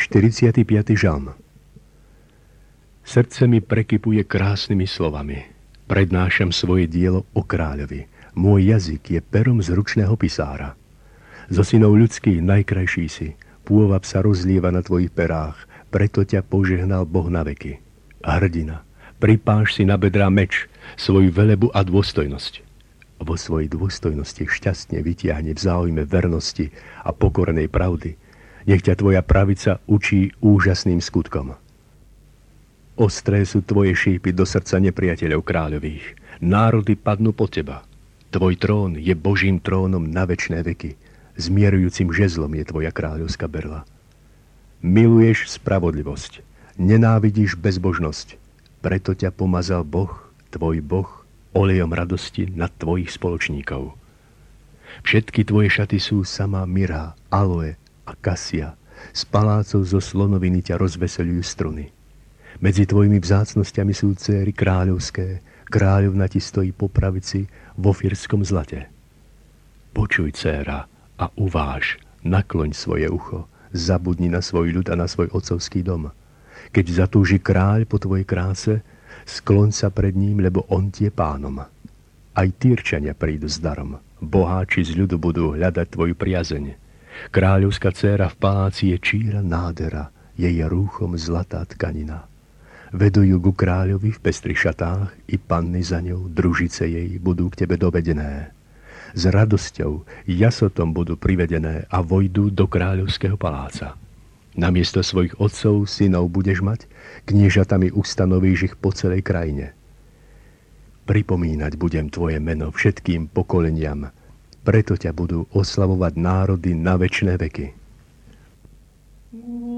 45. žalm. Srdce mi prekypuje krásnymi slovami. Prednášam svoje dielo o kráľovi. Môj jazyk je perom zručného pisára. Zo synov ľudských najkrajší si. Pôvab sa rozlieva na tvojich perách. Preto ťa požehnal Boh na veky. Hrdina, pripáš si na bedrá meč, svoju velebu a dôstojnosť. Vo svojej dôstojnosti šťastne vytiahne v záujme vernosti a pokornej pravdy. Nech ťa tvoja pravica učí úžasným skutkom. Ostré sú tvoje šípy do srdca nepriateľov kráľových. Národy padnú pod teba. Tvoj trón je Božím trónom na večné veky. Zmierujúcim žezlom je tvoja kráľovská berla. Miluješ spravodlivosť, nenávidíš bezbožnosť. Preto ťa pomazal Boh, tvoj Boh, olejom radosti nad tvojich spoločníkov. Všetky tvoje šaty sú samá mirha, aloe a kasia. Z palácov zo slonoviny ťa rozveseľujú struny. Medzi tvojimi vzácnosťami sú céry kráľovské. Kráľovna ti stojí po pravici vo ofírskom zlate. Počuj, dcéra, a uváž, nakloň svoje ucho, zabudni na svoj ľud a na svoj otcovský dom. Keď zatúži kráľ po tvojej kráse, skloň sa pred ním, lebo on ti je pánom. Aj Týrčania prídu s darom. Boháči z ľudu budú hľadať tvoju priazeň. Kráľovská dcéra v paláci je číra nádhera, jej rúchom zlatá tkanina. Vedú ju ku kráľovi v pestrých šatách i panny za ňou, družice jej, budú k tebe dovedené. S radosťou, jasotom budú privedené a vojdú do kráľovského paláca. Namiesto svojich otcov, synov budeš mať, kniežatami ustanovíš ich po celej krajine. Pripomínať budem tvoje meno všetkým pokoleniam, preto ťa budú oslavovať národy na večné veky.